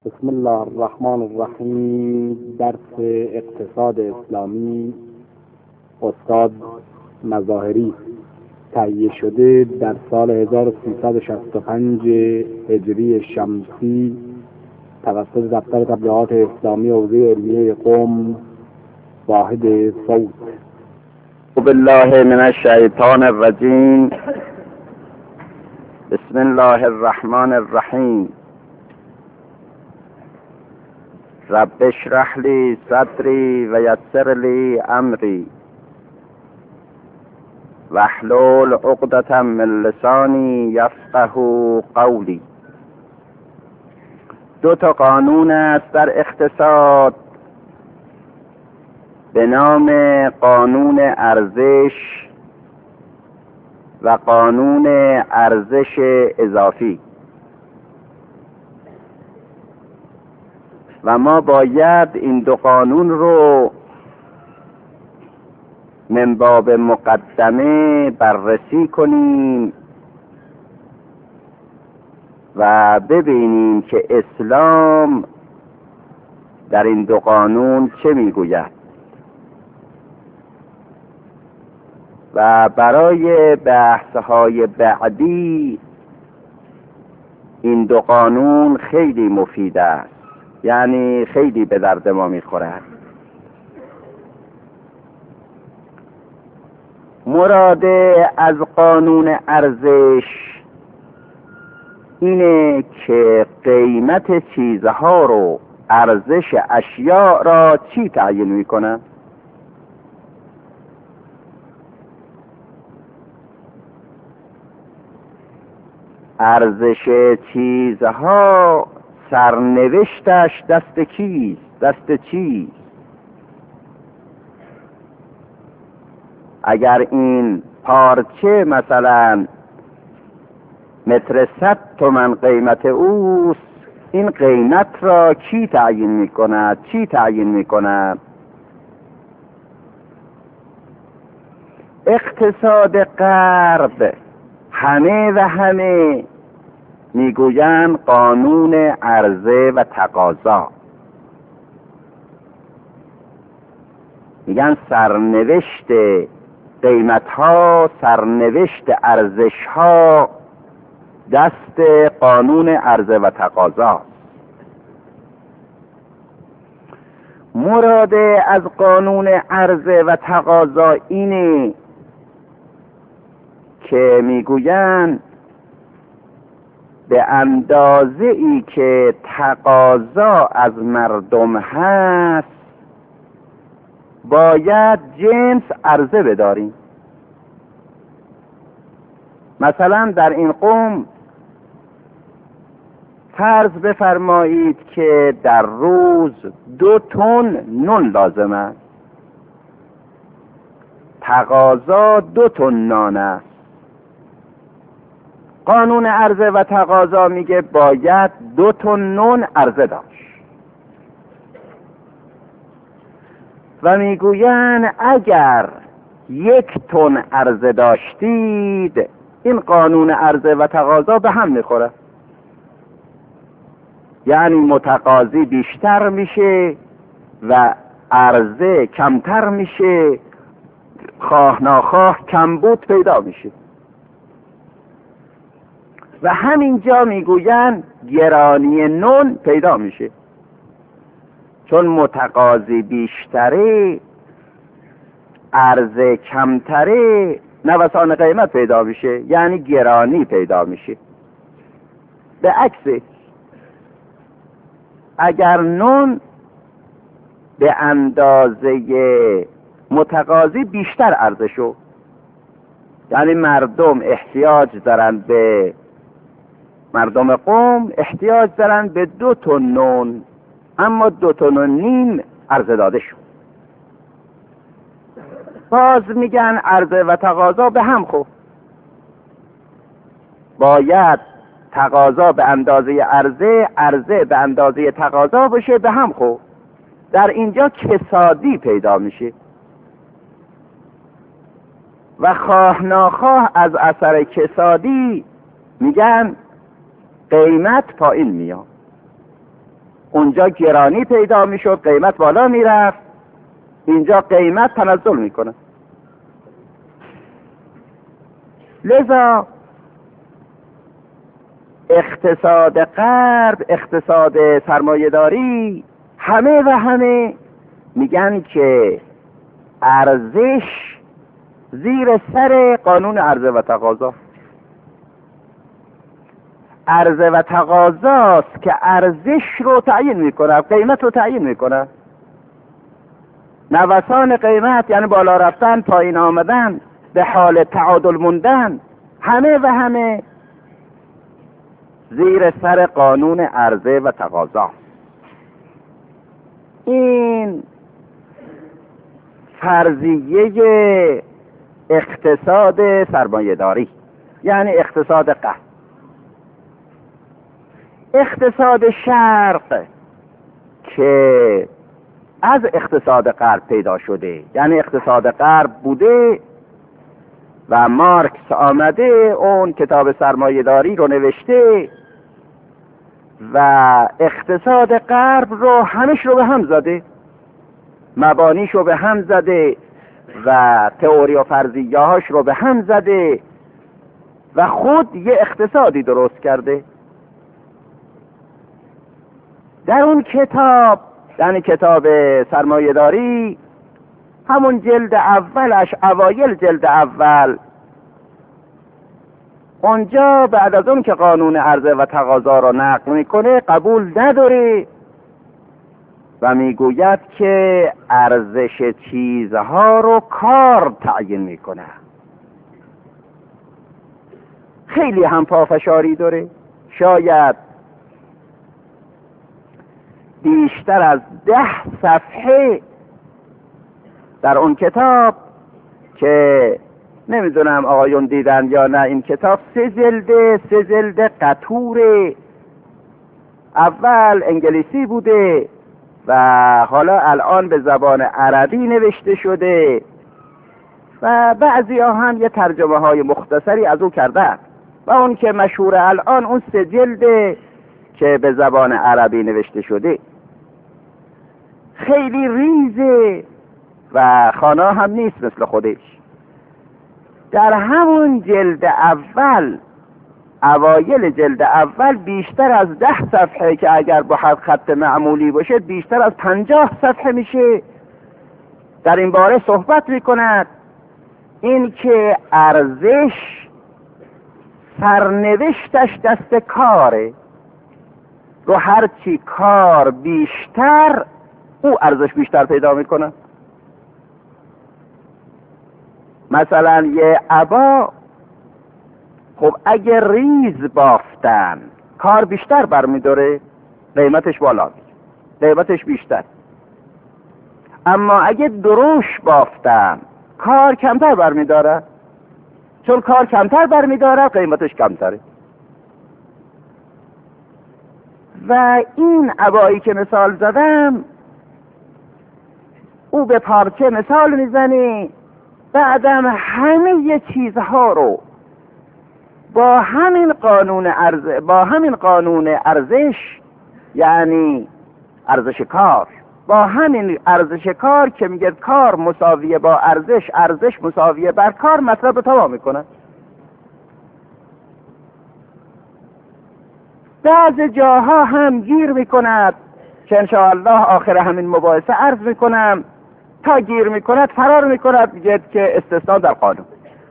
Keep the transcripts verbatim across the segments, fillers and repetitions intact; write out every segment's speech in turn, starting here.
بسم الله الرحمن الرحیم. درس اقتصاد اسلامی استاد مظاهری تهیه شده در سال هزار و سیصد و شصت و پنج هجری شمسی توسط دفتر تبلیغات اسلامی حوزه علمیه قم واحد صوت. بالله من الشیطان الرجیم. بسم الله الرحمن الرحیم. رب اشرح لی صدری و یسر لی امری واحلل عقدة من لسانی یفقهوا قولی. دو تا قانون است در اقتصاد به نام قانون ارزش و قانون ارزش اضافی و ما باید این دو قانون رو من باب مقدمه بررسی کنیم و ببینیم که اسلام در این دو قانون چه میگوید و برای بحث‌های بعدی این دو قانون خیلی مفید است، یعنی خیلی به درد ما میخورد. مراد از قانون ارزش اینه که قیمت چیزها رو، ارزش اشیاء را چی تعیین میکنه؟ ارزش چیزها سرنوشتش دست کیست؟ دست چیست؟ اگر این پارچه مثلا متر صد تومن قیمت اوست، این قیمت را کی تعیین میکند؟ چی تعیین میکند؟ اقتصاد غرب همه و همه میگویند قانون عرضه و تقاضا. میگن سرنوشت قیمت ها، سرنوشت ارزش ها دست قانون عرضه و تقاضا. مراد از قانون عرضه و تقاضا اینه که میگویند به اندازه ای که تقاضا از مردم هست باید جنس عرضه بداریم. مثلا در این قوم فرض بفرمایید که در روز دو تن نون لازم است، تقاضا دو تن نان است. قانون عرضه و تقاضا میگه باید دو تن نون عرضه داشت و میگوین اگر یک تن عرضه داشتید، این قانون عرضه و تقاضا به هم میخوره، یعنی متقاضی بیشتر میشه و عرضه کمتر میشه، خواه ناخواه کمبود پیدا میشه. و همینجا میگویند گرانی نون پیدا میشه، چون متقاضی بیشتره، عرضه کمتره، نوسان قیمت پیدا میشه، یعنی گرانی پیدا میشه. به عکس اگر نون به اندازه متقاضی بیشتر عرضه شد، یعنی مردم احتیاج دارن به مردم قوم احتیاج دارن به دو تن نون، اما دو تن و نیم عرضه داده شد، باز میگن عرضه و تقاضا به هم خورد. باید تقاضا به اندازه عرضه، عرضه به اندازه تقاضا بشه، به هم خورد. در اینجا کسادی پیدا میشه و خواه ناخواه از اثر کسادی میگن قیمت پایین میاد. اونجا گرانی پیدا میشد، قیمت بالا میرفت، اینجا قیمت تنزل میکنه. لذا اقتصاد غرب، اقتصاد سرمایه‌داری، همه و همه میگن که ارزش زیر سر قانون عرضه و تقاضا. عرضه و تقاضاست که ارزش رو تعیین میکنه، قیمت رو تعیین میکنه. نوسان قیمت یعنی بالا رفتن، پایین آمدن، به حال تعادل موندن، همه و همه زیر سر قانون عرضه و تقاضا. این فرضیه اقتصاد سرمایه‌داری، یعنی اقتصاد غرب. اقتصاد شرق که از اقتصاد غرب پیدا شده، یعنی اقتصاد غرب بوده و مارکس آمده اون کتاب سرمایه‌داری رو نوشته و اقتصاد غرب رو همش رو به هم زده، مبانیش رو به هم زده و تئوری و فرضیه هاش رو به هم زده و خود یه اقتصادی درست کرده. در اون کتاب، یعنی کتاب سرمایه‌داری، همون جلد اولش، اوایل جلد اول، اونجا بعد از اون که قانون عرضه و تقاضا را نقل میکنه قبول نداره و میگوید که ارزش چیزها رو کار تعیین میکنه. خیلی هم پافشاری داره، شاید بیشتر از ده صفحه در اون کتاب که نمیدونم آقایون دیدن یا نه، این کتاب سه جلده، سه جلد قطور، اول انگلیسی بوده و حالا الان به زبان عربی نوشته شده و بعضی ها هم یه ترجمه های مختصری از او کردن و اون که مشهور الان اون سه جلده که به زبان عربی نوشته شده. خیلی ریزه و خانه هم نیست مثل خودش. در همون جلد اول، اوایل جلد اول، بیشتر از ده صفحه که اگر با خط معمولی باشه بیشتر از پنجاه صفحه میشه در این باره صحبت میکند. این که ارزش سرنوشتش دست کاره، رو هرچی کار بیشتر او ارزش بیشتر پیدا میکنه. مثلا یه عبا، خب اگه ریز بافتن کار بیشتر برمیداره، قیمتش بالا میره، قیمتش بیشتر. اما اگه دروش بافتن کار کمتر برمیداره، چون کار کمتر برمیداره قیمتش کمتره. و این عبایی که مثال زدم، او به پارچه مثال میزنه، بعدم همه چیزها رو با همین قانون ارزش، با همین قانون ارزش، یعنی ارزش کار، با همین ارزش کار که میگه کار مساویه با ارزش، ارزش مساویه بر کار، مطلب رو تمام میکنه. بعض جاها هم گیر میکند که انشاءالله آخر همین مباحثه عرض میکنم، تا گیر میکند فرار میکند، میگه که استثناء در قانون.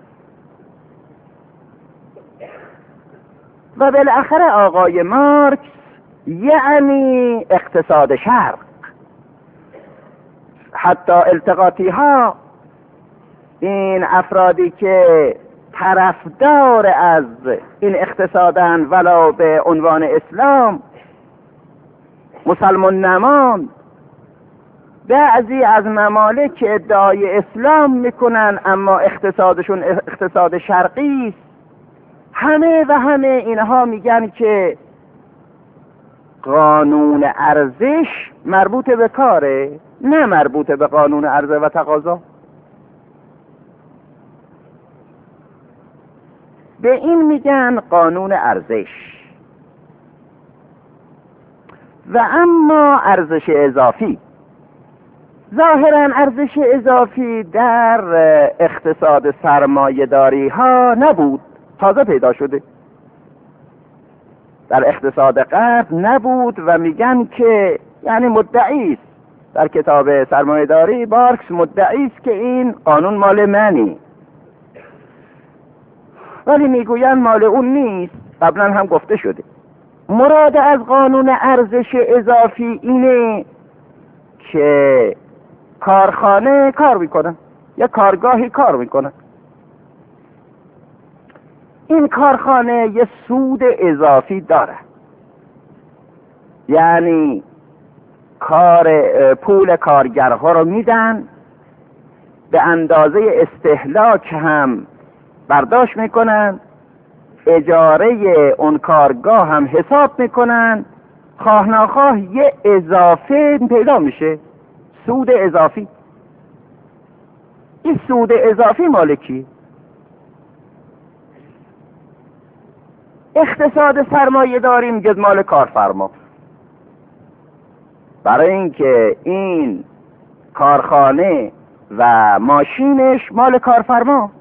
و بالاخره آقای مارکس، یعنی اقتصاد شرق، حتی التقاطی ها، این افرادی که طرفدار از این اقتصادن ولو به عنوان اسلام، مسلمان نمان، بعضی از ممالک که ادعای اسلام میکنن اما اقتصادشون اقتصاد شرقی است، همه و همه اینها میگن که قانون ارزش مربوط به کاره، نه مربوط به قانون عرضه و تقاضا. به این میگن قانون ارزش. و اما ارزش اضافی، ظاهرا ارزش اضافی در اقتصاد سرمایه‌داری ها نبود، تازه پیدا شده. در اقتصاد غرب نبود و میگن که یعنی مدعی است، در کتاب سرمایه‌داری مارکس مدعی است که این قانون مال منی، ولی میگوین مال اون نیست. قبلا هم گفته شده مراد از قانون ارزش اضافی اینه که کارخانه کار میکنه یا کارگاهی کار میکنه، این کارخانه یه سود اضافی داره، یعنی کار پول کارگرها رو میدن، به اندازه استهلاک هم برداشت میکنن، اجاره اون کارگاه هم حساب میکنن، خواه ناخواه یه اضافه پیدا میشه، سود اضافی. این سود اضافی مال کی؟ اقتصاد سرمایه داری میگه مال کارفرما، برای اینکه این کارخانه و ماشینش مال کارفرما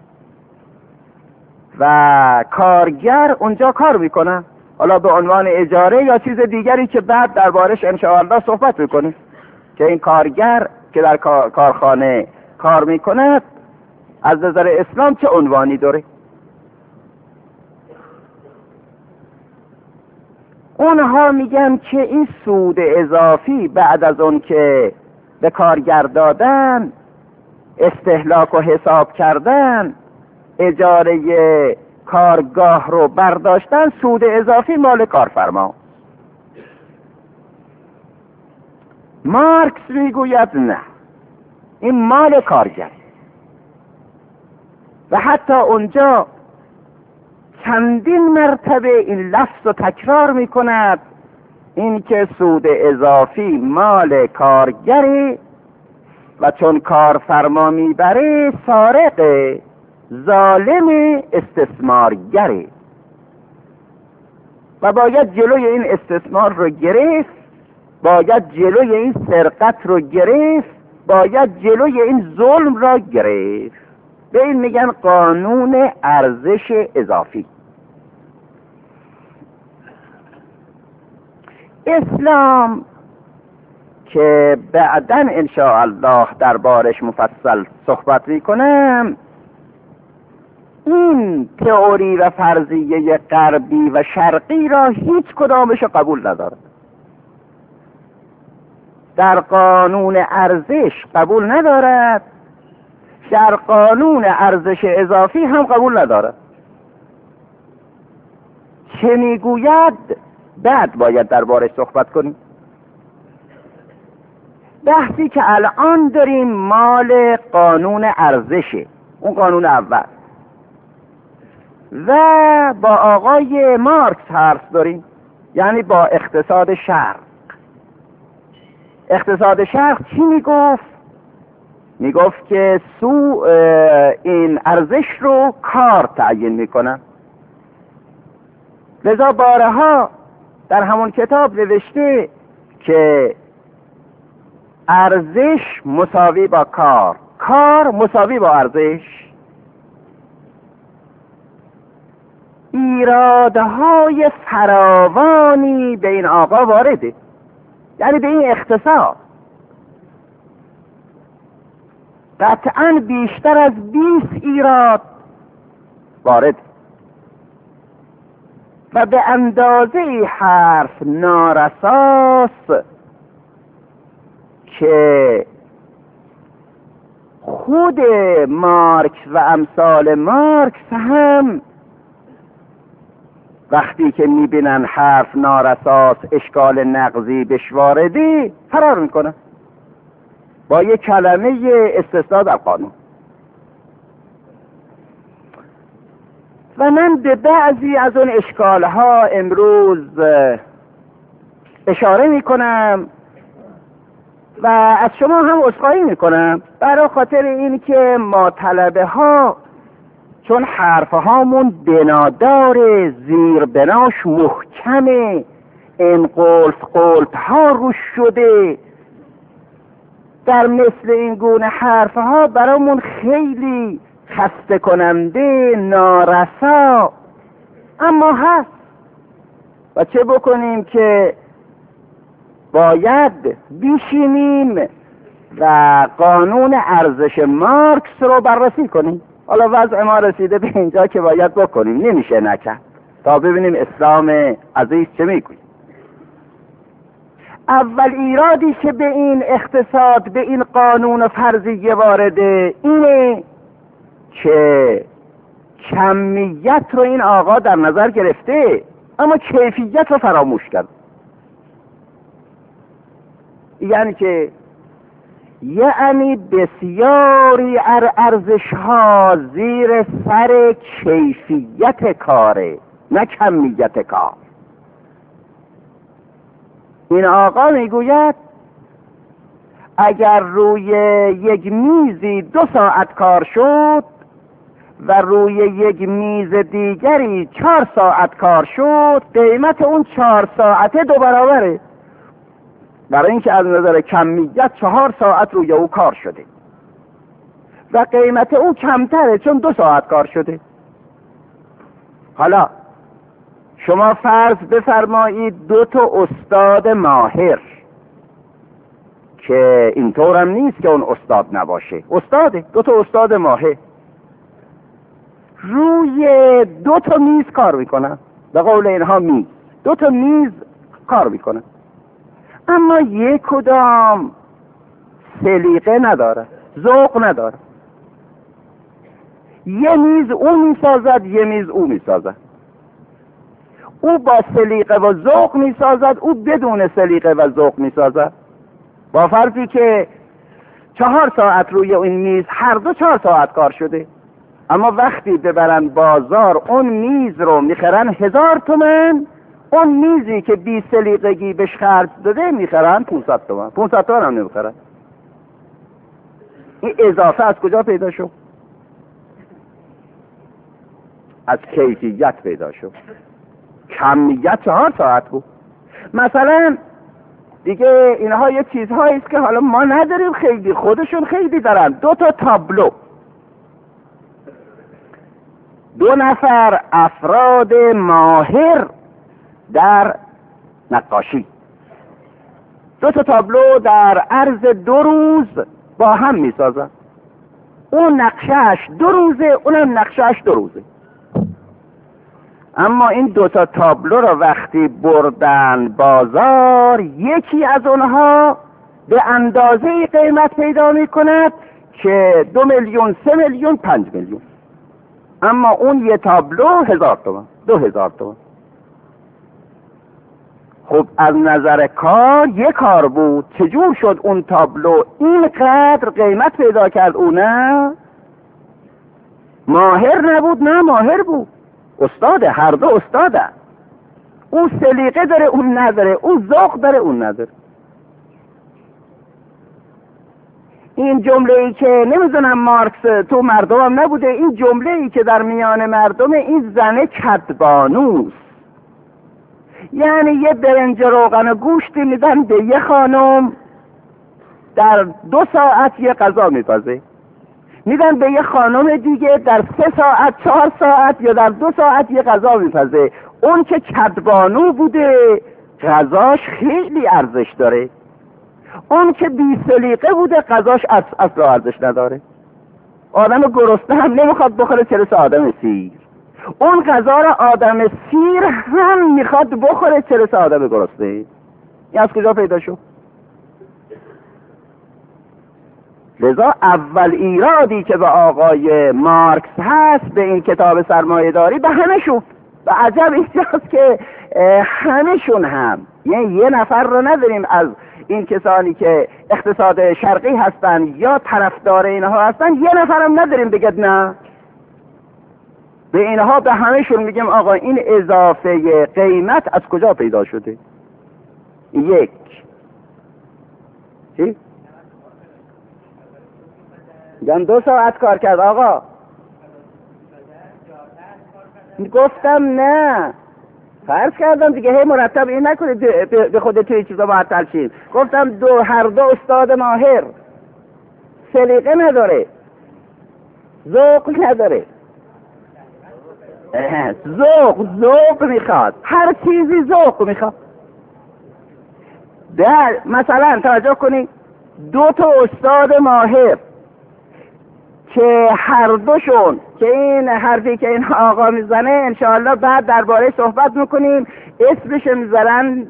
و کارگر اونجا کار میکنه، حالا به عنوان اجاره یا چیز دیگری که بعد دربارش ان شاء الله صحبت میکنه، که این کارگر که در کارخانه کار میکنه از نظر اسلام چه عنوانی داره. اونها میگن که این سود اضافی بعد از اون که به کارگر دادن، استهلاک و حساب کردن، اجاره کارگاه رو برداشتن، سود اضافی مال کارفرما. مارکس میگوید نه، این مال کارگر. و حتی اونجا چندین مرتبه این لفظ رو تکرار میکند، این که سود اضافی مال کارگری و چون کارفرما میبره سارق، ظالم، استثمارگری و باید جلوی این استثمار رو گرفت، باید جلوی این سرقت رو گرفت، باید جلوی این ظلم را گرفت. به این میگن قانون ارزش اضافی. اسلام که بعداً انشاءالله دربارش مفصل صحبت میکنم، این تئوری و فرضیه غربی و شرقی را هیچ کدامش قبول ندارد. در قانون ارزش قبول ندارد، در قانون ارزش اضافی هم قبول ندارد. چه میگوید بعد باید دربارش صحبت کنیم. بحثی که الان داریم مال قانون ارزشه، اون قانون اول، و با آقای مارکس حرف داریم، یعنی با اقتصاد شرق. اقتصاد شرق چی میگفت؟ میگفت که سو این ارزش رو کار تعیین میکنن. لذا بارها در همون کتاب نوشته که ارزش مساوی با کار، کار مساوی با ارزش. ایرادهای فراوانی به این آقا وارده، یعنی به این اقتصاد قطعاً بیشتر از بیست ایراد وارد و به اندازه حرف نارساست که خود مارکس و امثال مارکس هم وقتی که میبینن حرف نارساست، اشکال نقضی بهش وارده، فرار میکنن با یک کلمه استثناء در قانون. و من به بعضی از اون اشکالها امروز اشاره میکنم و از شما هم عذرخواهی میکنم، برای خاطر این که ما طلبه ها چون حرف هامون بنادار، زیر بناش محکمه، این قلف قلف ها روش شده، در مثل این گونه حرف ها برامون خیلی خسته کننده، نارسا، اما هست. و چه بکنیم که باید بیشینیم و قانون ارزش مارکس رو بررسی کنیم. حالا وضع ما رسیده به اینجا که باید بکنیم، نمیشه نکرد، تا ببینیم اسلام عزیز چه میگوید. اول ایرادی که به این اقتصاد، به این قانون فرضیه وارده اینه که کمیت رو این آقا در نظر گرفته اما کیفیت رو فراموش کرد. یعنی که یعنی بسیاری ارزش ها زیر سر کیفیت کاره، نه کمیت کار. این آقا میگوید اگر روی یک میزی دو ساعت کار شد و روی یک میز دیگری چهار ساعت کار شد، قیمت اون چهار ساعته دو برابره، برای اینکه از نظر کمیت چهار ساعت روی او کار شده و قیمت او کمتره چون دو ساعت کار شده. حالا شما فرض بفرمایید دو تا استاد ماهر، که اینطورم نیست که اون استاد نباشه، استاده، دو تا استاد ماهر روی دو تا میز کار میکنن، به قول اینها میز، دو تا میز کار میکنن، اما یک کدام سلیقه نداره، ذوق نداره. یه میز او میسازد، یه میز او میسازد. او با سلیقه و ذوق میسازد، او بدون سلیقه و ذوق میسازد، با فرضی که چهار ساعت روی این میز هر دو چهار ساعت کار شده، اما وقتی ببرن بازار اون میز رو میخرن هزار تومن، اون میزی که بی سلیقگی بهش خرج داده میخرن پونصد تومن، پونصد تومن هم نمیخرن. این اضافه از کجا پیدا شد؟ از کیفیت پیدا شد. کمیت چهار ساعت بود. مثلا دیگه اینها یه چیزهایی است که حالا ما نداریم، خیلی خودشون خیلی دارن. دو تا تابلو، دو نفر افراد ماهر در نقاشی، دو تا تابلو در عرض دو روز با هم میسازن. اون نقشهش دو روزه، اونم نقشهش دو روزه. اما این دو تا تابلو رو وقتی بردن بازار، یکی از اونها به اندازه قیمت پیدا میکند که دو میلیون، سه میلیون، پنج میلیون، اما اون یه تابلو هزار تومن، دو هزار تومن. خب از نظر کار یک کار بود، چجور شد اون تابلو اینقدر قیمت پیدا کرد؟ او نه ماهر نبود، نه ماهر بود، استاده، هر دو استاده. او سلیقه داره، اون نداره، او ذوق داره، اون نداره. این جمله ای که نمیدونم مارکس تو مردمم نبوده، این جمله ای که در میان مردم، این زنه کدبانوست. یعنی یه برنج روغن و گوشتی میدن به یه خانم، در دو ساعت یه غذا میپزه، میدن به یه خانم دیگه در سه ساعت، چهار ساعت یا در دو ساعت یه غذا میپزه. اون که کدبانو بوده غذاش خیلی ارزش داره، اون که بی سلیقه بوده غذاش اصلا ارزش نداره. آدم گرسنه هم نمیخواد بخوره چه رسه آدم سیر. اون غذا را آدم سیر هم میخواد بخوره چه رسه آدم گرسنه. این از کجا پیدا شد؟ لذا اول ایرادی که به آقای مارکس هست به این کتاب سرمایه داری به همه شون. و عجب اینجاست که همهشون هم، یعنی یه نفر رو نداریم از این کسانی که اقتصاد شرقی هستن یا طرفدار اینها هستن، یه نفرم نداریم بگد نه. به اینها به همهشون میگیم آقا این اضافه قیمت از کجا پیدا شده؟ یک چی؟ میگن دو ساعت کار کرد آقا. گفتم نه، فرض کردم دیگه، هی مرتب این نکنید به خود توی چیزا معطل شیم. گفتم دو هر دو استاد ماهر، سلیقه نداره، ذوق نداره. ذوق ذوق میخواد، هر چیزی ذوق میخواد. در مثلا توجه کنی دو تا استاد ماهر که هر دوشون که این حرفی که این آقا میزنه انشاءالله بعد درباره صحبت میکنیم، اسمش میذارن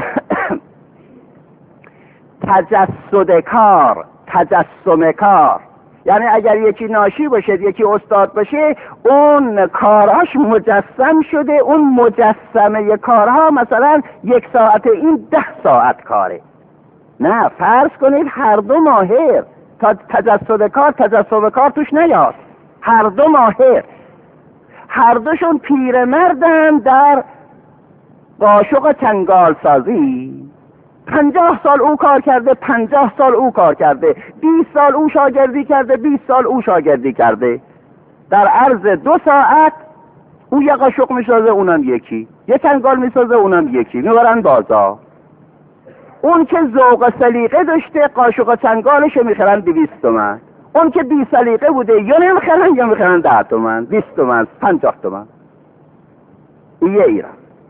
تجسد کار، تجسم کار. یعنی اگر یکی ناشی باشه یکی استاد باشه، اون کاراش مجسم شده، اون مجسمه کارها مثلا یک ساعت این ده ساعت کاره. نه، فرض کنید هر دو ماهر، تا تجسد کار تجسم کار توش نیاد، هر دو ماهر، هر دوشون پیرمردن در قاشق چنگال سازی. پنجاه سال او کار کرده، پنجاه سال او کار کرده، بیست سال او شاگردی کرده، بیست سال او شاگردی کرده. در عرض دو ساعت او یک قاشق میسازه، اونم یکی، یک چنگال میسازه، اونم یکی، میبرن بازار. اون که ذوق سلیقه داشته قاشق چنگالش میخرن دویست تومن، اون که بی سلیقه بوده یا نمیخرن یا میخرن ده تومن، بیست تومن، پنجاه تومن. یه ایران.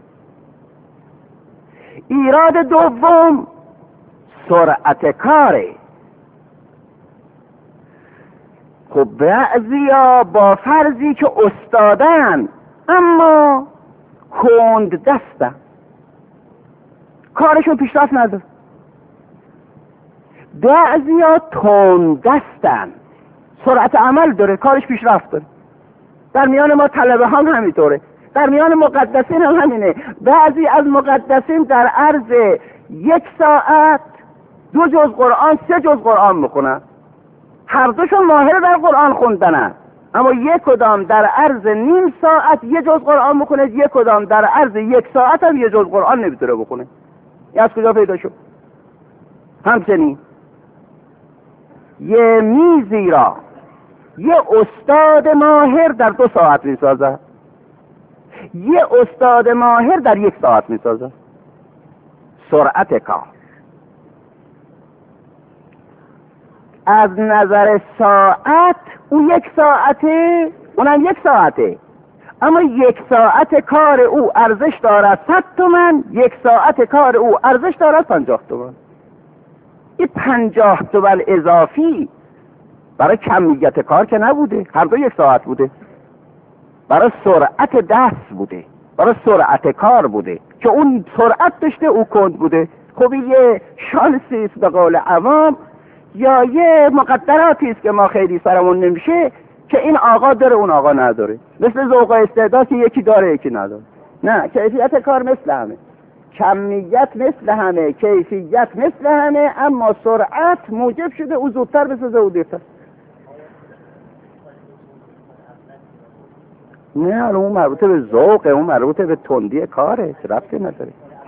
ایراد دوم سرعت کاره. خب بعضیا با فرضی که استادن اما کند دستن، کارشون پیشرفت نداره. بعضیا تند دستن، سرعت عمل داره، کارش پیشرفت داره. در میان ما طلبه هم همینطوره، در میان مقدسین هم همینه. بعضی از مقدسین در عرض یک ساعت دو جز قرآن، سه جز قرآن میخونن، هر دوشون ماهر در قرآن خوندنن، اما یک کدام در عرض نیم ساعت یه جز قرآن میخونه، یک کدام در عرض یک ساعت هم یه جز قرآن نمیتونه بخونه. این از کجا پیدا شد؟ همچنین یه میزی را یه استاد ماهر در دو ساعت میسازه، یه استاد ماهر در یک ساعت میسازه. سرعت کار. از نظر ساعت او یک ساعته، اونم یک ساعته، اما یک ساعت کار او ارزش دارد صد تومن، یک ساعت کار او ارزش دارد پنجاه تومن. این پنجاه تومن اضافی برای کمیت کار که نبوده، هر دو یک ساعت بوده، برای سرعت دست بوده، برای سرعت کار بوده که اون سرعت داشته او کند بوده. خب یه شانسی است به قول عوام، یا یه مقدراتی است که ما خیلی سرمون نمیشه که این آقا داره اون آقا نداره، مثل ذوق و استعداد که یکی داره یکی نداره. نه، کیفیت کار مثل همه، کمیت مثل همه، کیفیت مثل همه، اما سرعت موجب شده او زودتر بسازه او دیرتر. نه، اون مربوطه به ذوقه، اون مربوطه به تندی کاره، چه ربطی نداره.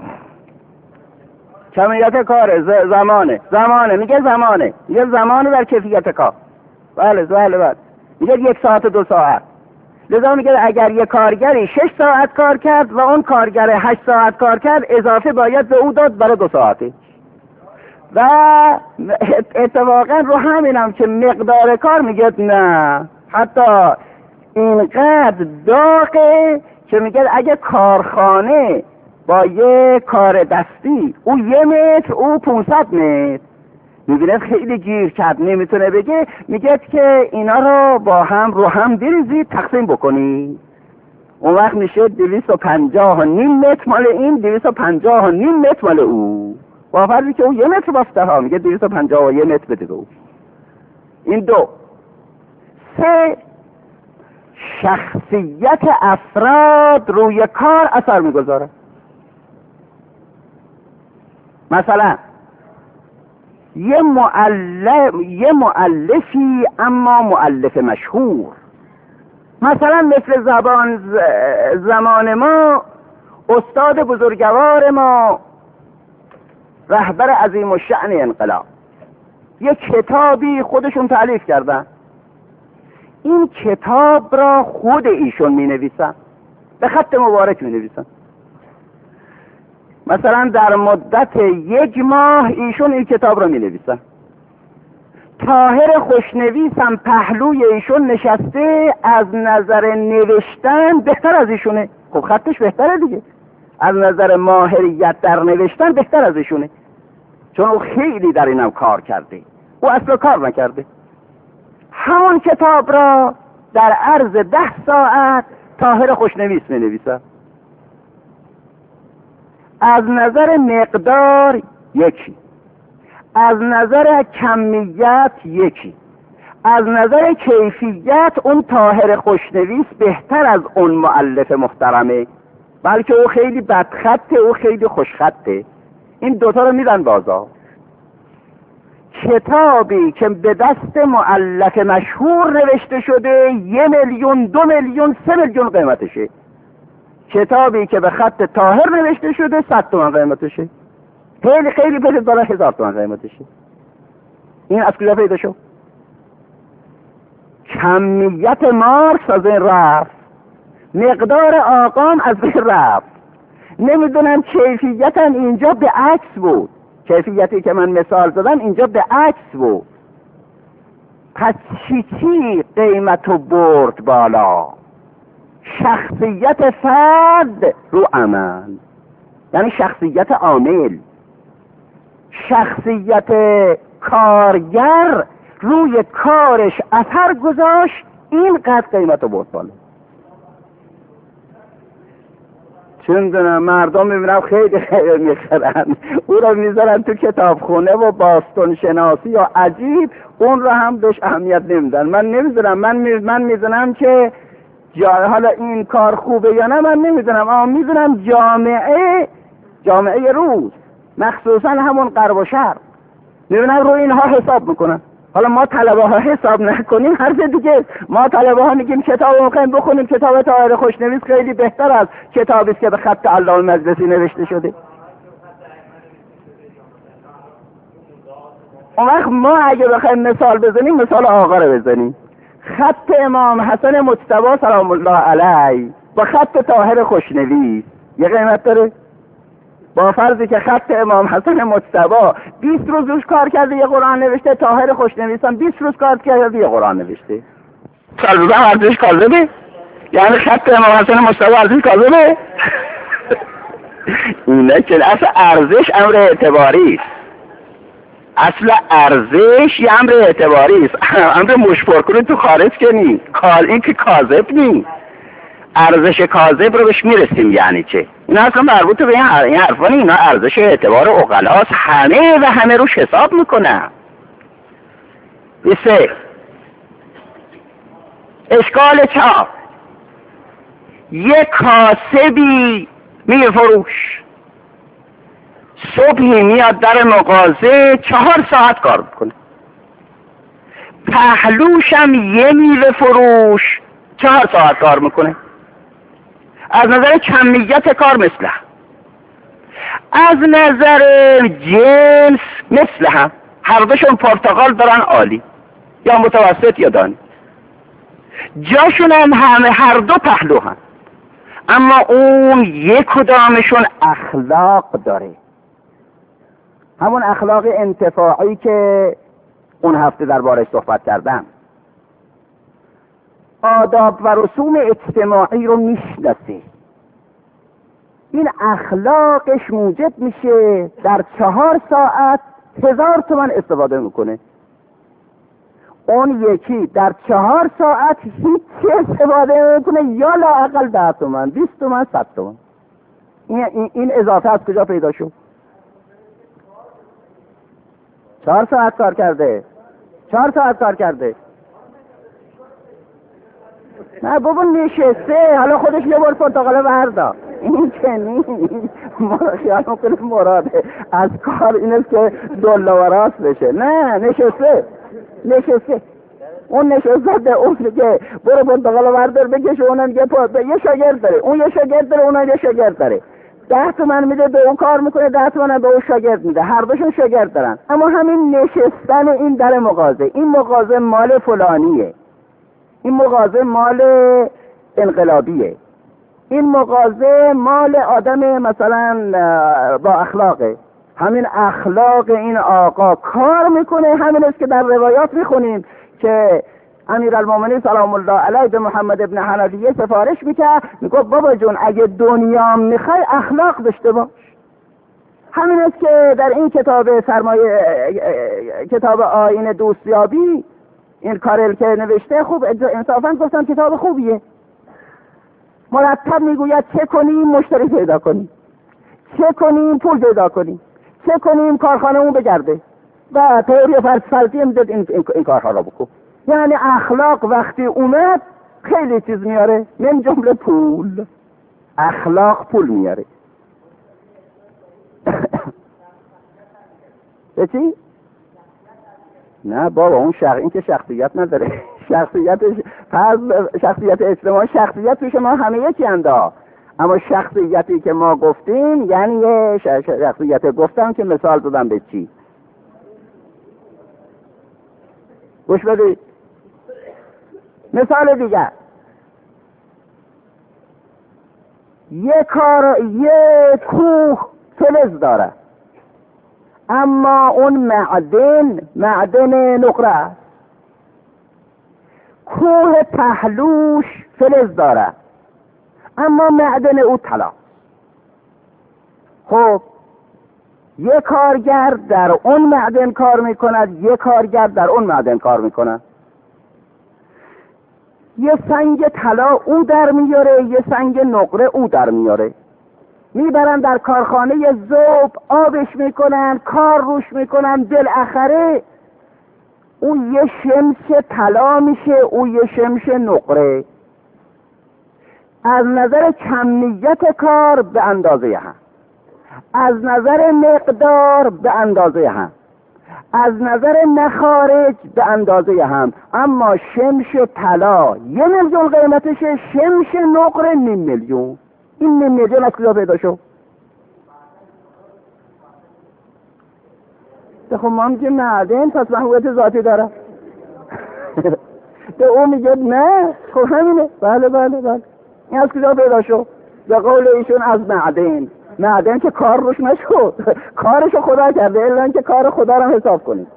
کمیت کاره، ز... زمانه زمانه میگه زمانه میگه زمانه در کیفیت کار. بله بله بله میگه یک ساعت و دو ساعت. لذا میگه اگر یک کارگری شش ساعت کار کرد و اون کارگر هشت ساعت کار کرد، اضافه باید به او داد برای دو ساعته. و اتفاقا رو همینم که مقدار کار میگه نه، حتی اینقدر داغه که میگه اگه کارخانه با یه کار دستی او یه متر او پونصد متر، میبینه خیلی گیر کرد نمیتونه بگه، میگه که اینا رو با هم رو هم بریزید تقسیم بکنی، اون وقت میشه دویست و پنجاه و نیم متر مال این، دویست و پنجاه و نیم متر مال او، با فرضی که او یه متر بافته ها، میگه دویست و پنجاه و یه متر بده او. این دو. سه، شخصیت افراد روی کار اثر میگذاره. مثلا یه مؤلف یه مؤلفی اما مؤلف مشهور، مثلا مثل زبان زمان ما استاد بزرگوار ما رهبر عظیم الشأن انقلاب یه کتابی خودشون تألیف کردن، این کتاب را خود ایشون می نویسن، به خط مبارک می نویسن، مثلا در مدت یک ماه ایشون این کتاب رو می نویسن. طاهر خوشنویسم پهلوی ایشون نشسته، از نظر نوشتن بهتر از ایشونه. خب خطش بهتره دیگه، از نظر ماهریت در نوشتن بهتر از ایشونه، چون او خیلی در اینم کار کرده، او اصلا کار نکرده. همون کتاب را در عرض ده ساعت طاهر خوشنویس می نویسه. از نظر مقدار یکی، از نظر کمیت یکی، از نظر کیفیت اون طاهر خوشنویس بهتر از اون مؤلف محترمه، بلکه او خیلی بدخطه، او خیلی خوشخطه. این دوتا رو میدن بازار. کتابی که به دست مؤلف مشهور نوشته شده یه میلیون، دو میلیون، سه میلیون قیمتشه. کتابی که به خط طاهر نوشته شده صد تومن قیمتشه. خیلی خیلی بده بالا هزار تومن قیمتشه. این از کجا پیدا شد؟ کمیت مارکس از این رفت، مقدار آقام از این رفت. نمیدونم کیفیتم اینجا به عکس بود، کیفیتی که من مثال زدم اینجا به عکس بود. پس چی چی قیمتو برد بالا؟ شخصیت فرد رو عمل، یعنی شخصیت عامل، شخصیت کارگر روی کارش اثر گذاشت، اینقدر قیمتو برد بالا. چون دونم مردم میبینم خیلی خیلی میخرن، او رو میذارن تو کتابخونه و باستون شناسی یا عجیب، اون رو هم بهش اهمیت نمیدن. من نمیدونم، من می من میدونم که جا حالا این کار خوبه یا نه من نمیدونم، اما میدونم جامعه جامعه روز مخصوصا همون غرب و شرق میبینم رو اینها حساب میکنن. حالا ما طلبه ها حساب نکنیم حرف دیگه، ما طلبه ها میگیم کتاب میخوایم بخونیم، کتاب طاهر خوشنویس خیلی بهتر از کتابی است که به خط علامه مجلسی نوشته شده. اون وقت ما اگه بخوایم مثال بزنیم مثال آقا رو بزنیم. خط امام حسن مجتبی سلام الله علیه با خط طاهر خوشنویس یه قیمت داره؟ با فرضی که خط امام حسن مجتبی بیست روز روش کار کرده یه قرآن نوشته، طاهر خوشنویس هم بیست روز کار کرده یه قرآن نوشته، سالوزه هم ارزش کاذبه؟ یعنی خط امام حسن مجتبی ارزش کاذبه؟ اینه که اصل ارزش امر اعتباری است. اصل ارزش یه امر اعتباری است. امر مشپرکنه تو خارج که نی، این که کاذب نی. ارزش کاذب رو بهش میرسیم یعنی چه؟ این اصلا مربوط به این حرفا نی، اینا ارزش اعتبار عقلاست، همه و همه روش حساب میکنن. سه، اشکال چاپ. یک کاسبی میفروش، صبحی میاد در مغازه چهار ساعت کار میکنه، پهلوشم یه میوه فروش چهار ساعت کار میکنه. از نظر کمیت کار مثل هم، از نظر جنس مثل هم، هر دوشون پرتقال دارن عالی یا متوسط یا دانی، جاشون هم همه هر دو پهلو هم، اما اون یک کدامشون اخلاق داره، همون اخلاق انتفاعی که اون هفته دربارش صحبت کردم. آداب و رسوم اجتماعی رو میشناسه، این اخلاقش موجب میشه در چهار ساعت هزار تومن استفاده میکنه. اون یکی در چهار ساعت هیچ استفاده میکنه، یا لااقل ده تومن، بیست تومن، صد تومن. این, این اضافه از کجا پیدا شد؟ چهار ساعت کار کرده، چهار ساعت کار کرده. نه بابا نشسته، حالا خودش یه بار پرتقاله بردا، این که نیست. ما خیال میکنه مراده از کار اینه که دله و راست بشه. نه، نشسته نشسته اون نشسته، اون میگه برو پرتقاله بردار بکش، اونم میگه یه شاگرد داره، اون یه شاگرد داره، اونم یه شاگرد داره، ده تومن میده به اون کار میکنه، ده تومن به اون شاگرد میده، هر دوشون شاگرد دارن. اما همین نشستن این در مغازه، این مغازه مال فلانیه، این مغازه مال انقلابیه، این مغازه مال آدم مثلا با اخلاقه، همین اخلاق این آقا کار میکنه. همین است که در روایات میخونیم که امیرالمومنین سلام الله علیه به محمد ابن حنفیه سفارش میکرد، میگفت بابا جون اگه دنیا میخوای اخلاق داشته باش. همین است که در این کتاب سرمایه کتاب آیین دوستیابی این کارل که نوشته، خوب انصافا گفتم کتاب خوبیه. مرتب میگوید چه کنیم مشتری پیدا کنیم، چه کنیم پول پیدا کنیم، چه کنیم کارخانه‌مون بگرده و تئوری فلسفی میداد این, این, این کارها را بکن. یعنی اخلاق وقتی اومد خیلی چیز میاره، من جمله پول. اخلاق پول میاره. به چی؟ نه بابا اون شخص این که شخصیت نداره. شخصیتش فرض شخصیت اجتماعی، شخصیت توش ما همه یکی اندا، اما شخصیتی که ما گفتیم یعنی یه شخصیت گفتم که مثال دادم به چی. گوش بدید مثال دیگر. یه کار یه کوه فلز داره، اما اون معدن معدن نقره است. کوه پهلوش فلز داره، اما معدن او طلا. خب یک کارگر در اون معدن کار میکند، یک کارگر در اون معدن کار میکند. یه سنگ طلا او در میاره، یه سنگ نقره او در میاره. میبرن در کارخانه ذوب آبش میکنن، کار روش میکنن، بالاخره او یه شمش طلا میشه، او یه شمش نقره. از نظر کمیت کار به اندازه هم، از نظر مقدار به اندازه هم، از نظر مخارج به اندازه هم. اما شمش طلا یه میلیون قیمتشه، شمش نقره نیم میلیون. این نیم میلیون از کجا پیدا شد؟ خب ما میگیم معدن پس محبوبیت ذاتی داره. به اون میگه نه خب همینه. بله بله بله این از کجا پیدا شد؟ به قول ایشون از معدن. معدن که کار روش نشد، کارشو خدا کرده، الا اینکه کار خدا رو حساب کنید.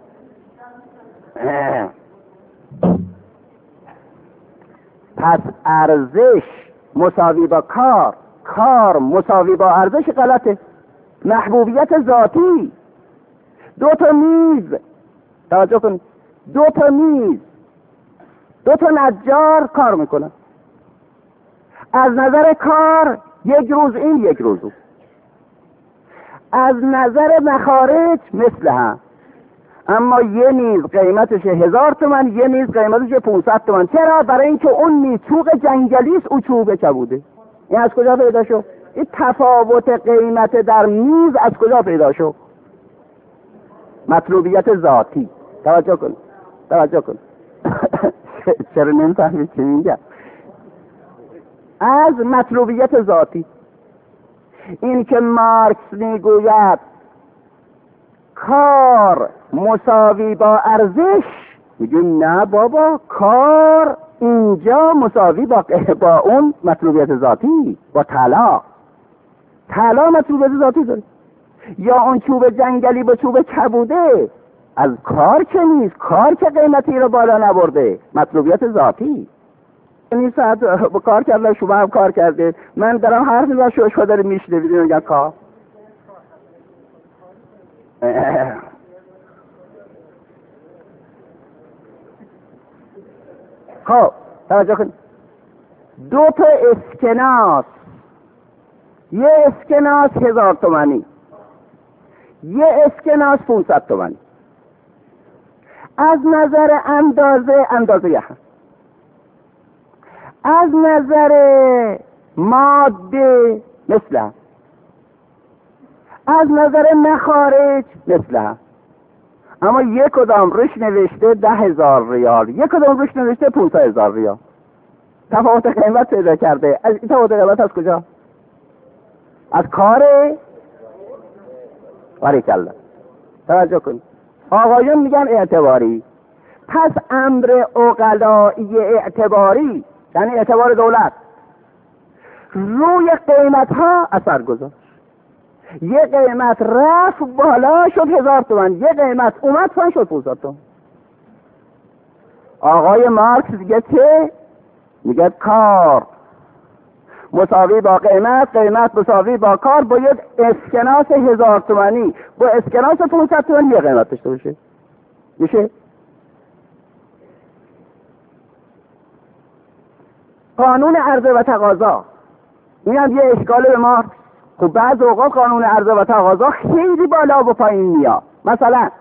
پس ارزش مساوی با کار، کار مساوی با ارزش غلطه. محبوبیت ذاتی. دو تا میز توجه کنید، دو تا میز دو تا نجار کار میکنن، از نظر کار یک روز این یک روز اون، از نظر مخارج مثل هم. اما یه میز قیمتش هزار تومن، یه میز قیمتش پونصد تومن. چرا؟ برای اینکه اون میز چوب جنگلی است، او چوب کبوده. این از کجا پیدا شد؟ این تفاوت قیمت در میز از کجا پیدا شد؟ مطلوبیت ذاتی. توجه کن توجه کن چرا نمیفهمید چی میگم؟ از مطلوبیت ذاتی. این که مارکس میگوید کار مساوی با ارزش، میگیم نه بابا، کار اینجا مساوی با با اون مطلوبیت ذاتی، با طلا. طلا مطلوبیت ذاتی داره. یا اون چوب جنگلی با چوب کبوده از کار که نیست، کار که قیمتی رو بالا نبرده، مطلوبیت ذاتی. این ساعت با کار کردن، شما هم کار کرده، من دارم حرف میزنم شما شما دارید میشنوید میگن کار. خب توجه کن، دو تا اسکناس، یه اسکناس هزار تومانی، یه اسکناس پونصد تومانی. از نظر اندازه اندازه هم، از نظر ماده مثل هم، از نظر مخارج مثل هم. اما یک کدام روش نوشته ده هزار ریال، یک کدام روش نوشته پونصد هزار ریال. تفاوت قیمت پیدا کرده. از این تفاوت قیمت از کجا؟ از کاره؟ باریکالله. توجه کنید، آقایون میگن اعتباری. پس امر عقلایی اعتباری یعنی اعتبار دولت روی قیمت ها اثر گذاشت. یه قیمت رفت بالا شد هزار تومن، یه قیمت اومد پایین شد پانصد تومن. آقای مارکس دیگه که میگه کار مساوی با قیمت، قیمت مساوی با کار، باید اسکناس هزار تومنی با اسکناس پانصد تومنی یه قیمت داشته باشه. میشه؟ قانون عرضه و تقاضا این هم یه اشکاله به مارکس. خب بعض اوقات قانون عرضه و تقاضا خیلی بالا و پایین میاد. مثلا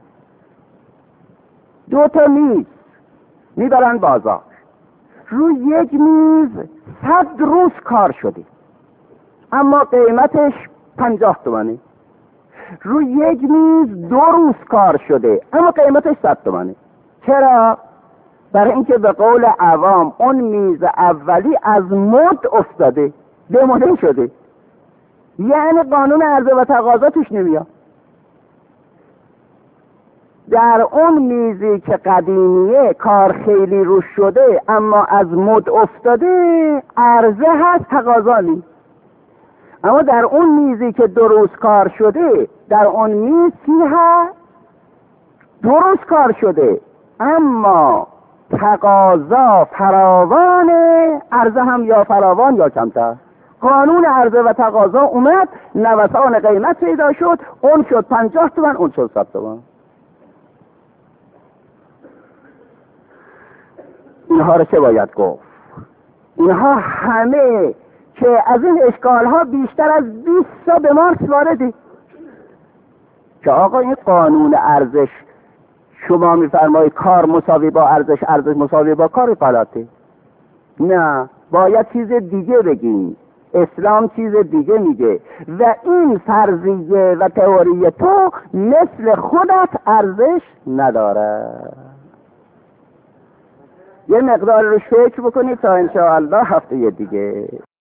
دو تا میز میبرن بازار، روی یک میز صد روز کار شده اما قیمتش پنجاه تومنه، روی یک میز دو روز کار شده اما قیمتش صد تومنه. چرا؟ برای اینکه به قول عوام اون میز اولی از مد افتاده، دمونه شده، یعنی قانون عرضه و تقاضا توش نمیاد. در اون میزی که قدیمیه کار خیلی روش شده اما از مد افتاده، عرضه هست تقاضا نیست. اما در اون میزی که دو روز کار شده، در اون میز چی هست؟ دو روز کار شده اما تقاضا فراوانه، عرضه هم یا فراوان یا کمتر. قانون عرضه و تقاضا اومد، نوسان قیمت پیدا شد، اون شد پنجاه تومن، اون شد صد تومن. اینها رو چه باید گفت؟ اینها همه که از این اشکال ها بیشتر از بیست تا به مارکس وارده که آقا این قانون ارزش شما میفرمایید کار مساوی با ارزش، ارزش مساوی با کار، غلطه. نه، باید چیز دیگه بگیم. اسلام چیز دیگه میگه و این فرضیه و تئوری تو مثل خودت ارزش نداره. یه مقدار رو فکر بکنید تا انشاءالله هفته دیگه